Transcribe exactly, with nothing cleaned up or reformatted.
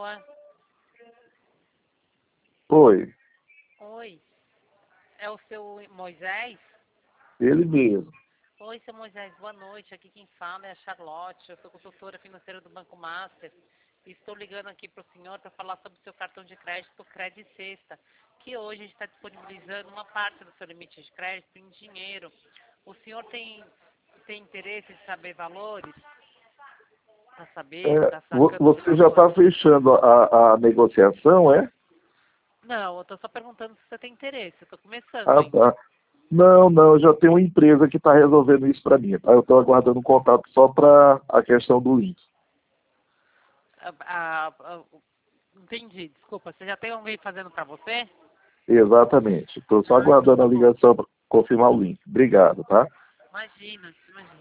Alô? Oi, Oi. É o seu Moisés? ele mesmo. Oi, seu Moisés, boa noite. Aqui quem fala é a Charlotte. Eu sou consultora financeira do Banco Master. E estou ligando aqui para o senhor para falar sobre o seu cartão de crédito Crédito Sexta, que hoje a gente está disponibilizando uma parte do seu limite de crédito em dinheiro. O senhor tem, tem interesse em saber valores? Para saber se É, está vo- sacando de você já está valores? fechando a, a negociação, é? Não, eu estou só perguntando se você tem interesse. Eu estou começando Ah, ainda. tá. Não, não, já tem uma empresa que está resolvendo isso para mim, tá? Eu estou aguardando um contato só para a questão do link. Ah, ah, ah, entendi, desculpa. Você já tem alguém fazendo para você? Exatamente. Estou só Ah, então aguardando tá a bom. ligação para confirmar o link. Obrigado, tá? Imagina, imagina.